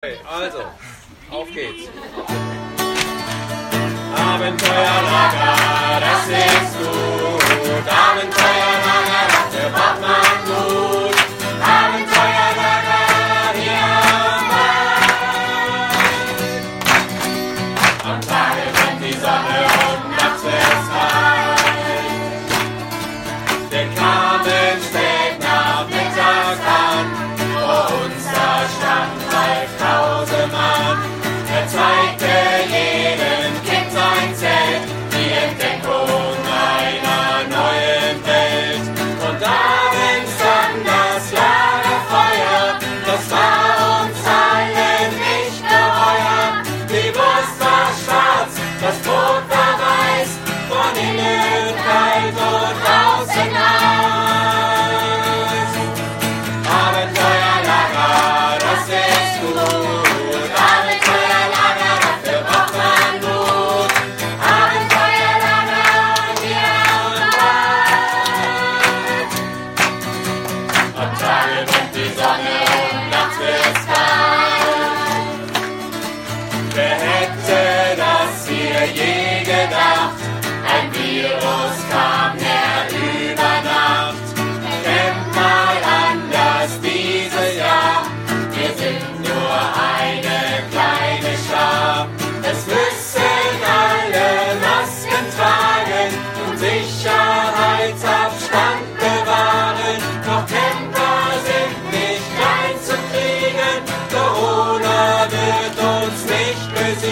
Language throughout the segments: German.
Okay, also, auf geht's. Abenteuerlager, das ist gut. Abenteuerlager, dafür braucht man Mut. Abenteuerlager, hier am Wald. Am Tage brennt die Sonne und nachts wird's kalt. Der Kabel schlägt nach Mittag an. Vor uns da stand Ralf Krausemann. Er zeigte jedem Kind sein Zelt, die Entdeckung einer neuen Welt. Und abends dann das Lagerfeuer, das war uns allen nicht geheuer. Die Wurst war schwarz, das Brot war weiß, von innen kalt und außen heiß. Abenteuerlager, das ist gut. Abenteuerlager, dafür braucht man Mut. Abenteuerlager, hier am Wald. Am Tage brennt die Sonne und nachts wird's kalt. Wer hätte das hier je gedacht? Ein Virus kam her über Nacht. Denkt mal anders dieses Jahr. Wir sind nur eine kleine Schar. Es müssen alle Masken tragen und Sicherheitsabstand bewahren. Doch Camper sind nicht klein zu kriegen. Corona wird uns nicht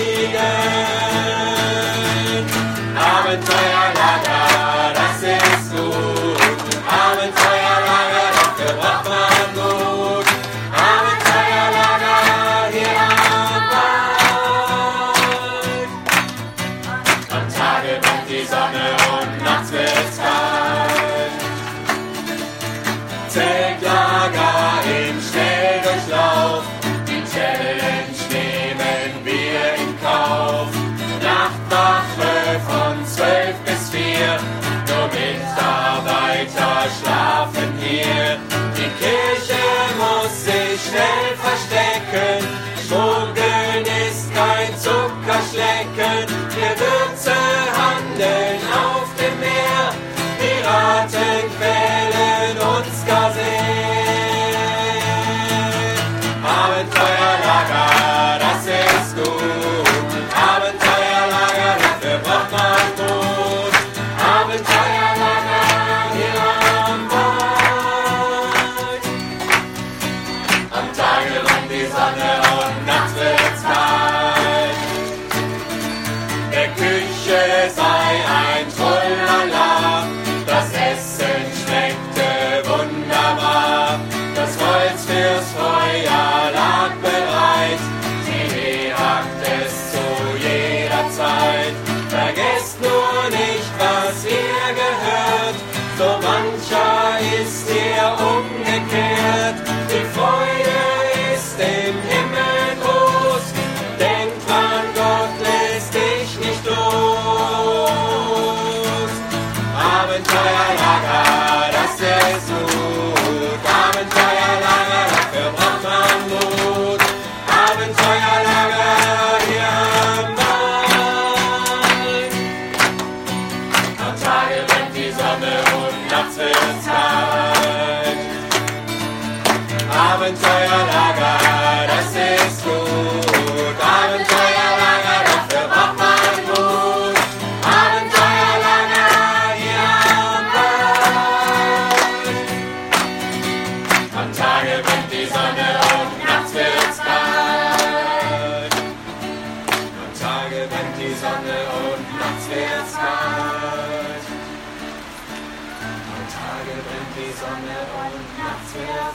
besiegen. Abenteuerlager, das ist gut. Abenteuerlager, dafür braucht man Mut. Abenteuerlager, hier am Wald. Am Tage brennt die Sonne und nachts wird's kalt. Zeltlager im Schnelldurchlauf, die Challenge nehmen wir in Kauf. Nachtwache von 12 bis 4, nur Mitarbeiter schlafen hier. Die Kirche muss sich schnell verstecken, Schmuggeln ist kein Zuckerschlecken. Wir Würze handeln auf dem Meer, Piraten quälen uns gar sehr. Abenteuerlager, das ist gut. Abenteuerlager, dafür braucht man Mut. Abenteuerlager, hier am Wald. Am Tage brennt die Sonne und nachts wird's kalt. Der Küche sei ein Trulala, das Essen schmeckte wunderbar. Das Holz fürs Feuer lag bereit, TV hakt es zu jeder Zeit. Vergesst nur nicht, was ihr gehört, so mancher ist hier umgekehrt. Die Freude ist im Himmel groß, denkt dran, Gott lässt dich nicht los. Abenteuerlager, das ist gut. Abenteuerlager, dafür braucht man Mut. Abenteuerlager, hier am Wald. Am Tage brennt die Sonne und nachts wird's kalt. Abenteuerlager, das ist gut. Abenteuerlager, dafür braucht man Mut. Abenteuerlager, hier am Wald. Am Tage brennt die Sonne und nachts wird's kalt. Am Tage brennt die Sonne und nachts wird's kalt. Am Tage brennt die Sonne und nachts wird's kalt.